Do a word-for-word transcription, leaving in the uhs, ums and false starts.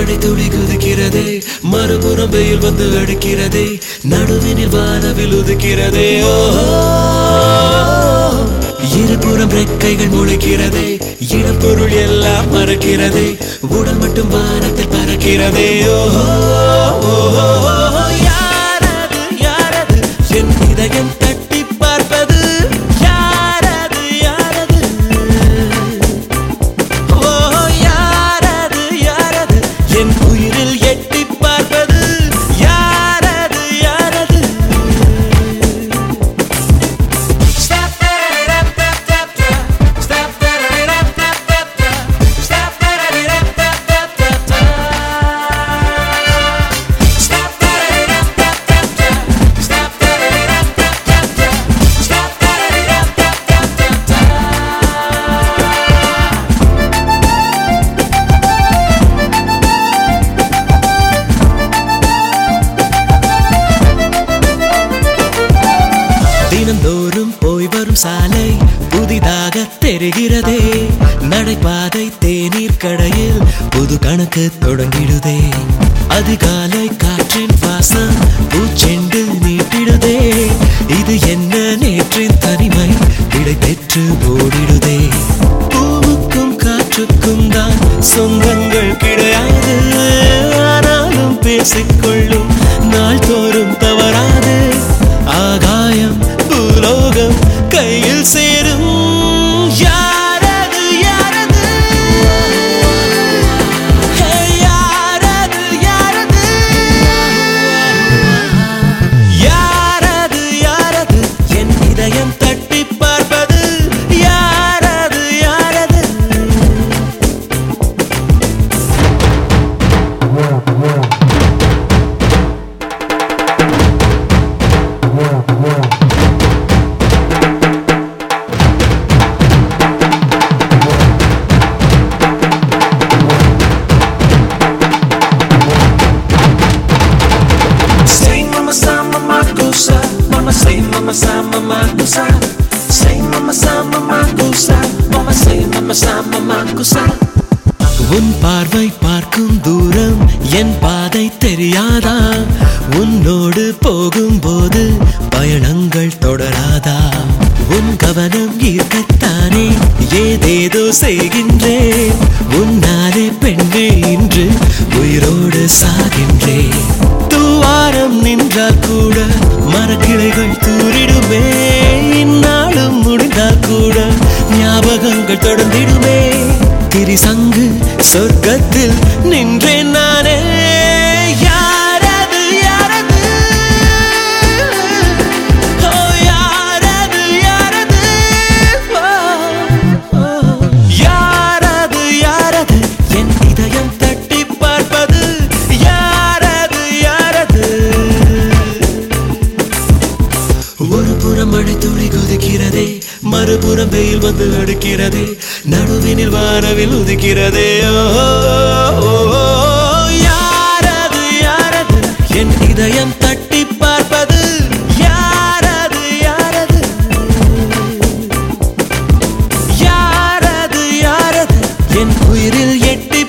மழை துளி குதிக்கிறதே, மறுபுறம் வெயில் வந்து அடிக்கிறதே, நடுவினில் வானவில் உதிக்கிறதே. இருபுறம் ரெக்கைகள் முளைக்கிறதே, இடப்பொருள் எல்லாம் மறக்கிறதே, உடல் மட்டும் வானத்தில் பறக்கிறதே. யாரது யாரது என் இதயம் தட்டி பார்ப்பது? யாரது யாரது? ஓ யாரது யாரது என் உயிரில் எட்டி பார்ப்பது? யாரது யாரது? தினந்தோறும் போய் வரும் சாலை புதிதாக தெரிகிறதே, நடைபாதை தேநீர் கடையில் புது கணக்கு தொடங்கிடுதே. அதிகாலை காற்றின் வாசம் பூச்செண்டு நீட்டிடுதே, இது என்ன நேற்றின் தனிமை விடை பெற்று ஓடிடுதே. பூவுக்கும் காற்றுக்கும் தான் சொந்தங்கள் கிடையாது, ஆனாலும் பேசிக்கொள்ளும் நாள் தோறும் தவறாது. ஆகாயம் பூலோகம் கையில் சேரும். யாரது யாரது? யாரது யாரது? யாரது யாரது என் இதயம் தட்டி பார்ப்பது? யாரது யாரது? Mama say mama sa mama kusa, say mama sa mama kusa, mama say mama sa mama kusa. உன் பார்வை பார்க்கும் தூரம் என் பாதை தெரியாதா? உன்னோடு போகும்போது பயணங்கள் தொடராதா? உன் கவனம் ஈர்க்கத்தானே ஏதேதோ செய்கின்றேன், உன்னாலே பெண்ணே இன்று உயிரோடு சாகின்றேன். தூவாரம் நின்றால் கூட மரக்கிளைகள் தூரிடுமே, இந்நாளும் முடிந்தால் கூட ஞாபகங்கள் தொடர்ந்திடுமே. திரிசங்கு சொர்க்கத்தில் நின்றேன் நானே. யாரது யாரது? ஓ யாரது யாரது? யாரது யாரது என் இதயம் தட்டி பார்ப்பது? யாரது யாரது? ஒரு புறம் மழை துளி குதிக்கிறதே, மறுபுறம் வெயில் வந்து அடிக்கிறதே, நடுவினில் வானவில் உதிக்கிறதே. யாரது யாரது என் இதயம் தட்டி பார்ப்பது? யாரது யாரது? யாரது யாரது என் உயிரில் எட்டி